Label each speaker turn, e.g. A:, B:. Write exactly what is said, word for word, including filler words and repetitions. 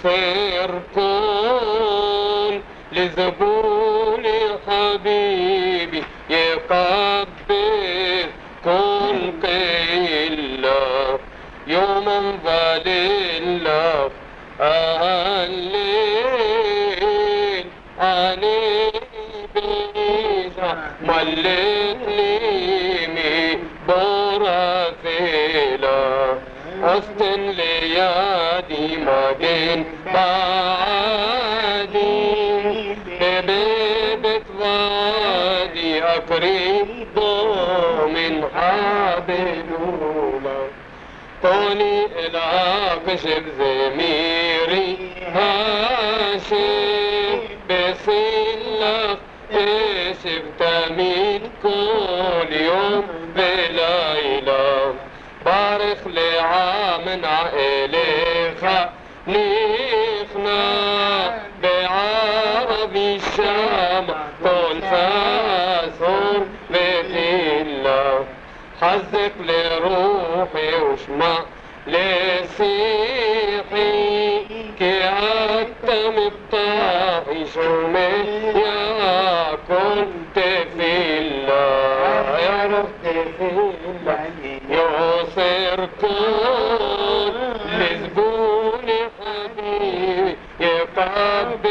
A: يغفر كل لزبوني حبيبي، يقبل كل قلة يوم ظليلة الليل عني بيزا ملتني مي برافيلا أستن ليادي ما بين بعدي ببيبة وادي أقرب من حبلولا طولي العاقشب زميري هاشم بسلة اشب تمين كل يوم بليلة بارخ لعام عائلة نيخنا بعربي الشام طول فاسور بتلا حزك لروحي وشمع لسيحي كي عتم بطاحي شومي يا كنت في الله يا رحت في الله يوصر كل لزبوني حبيبي يقبل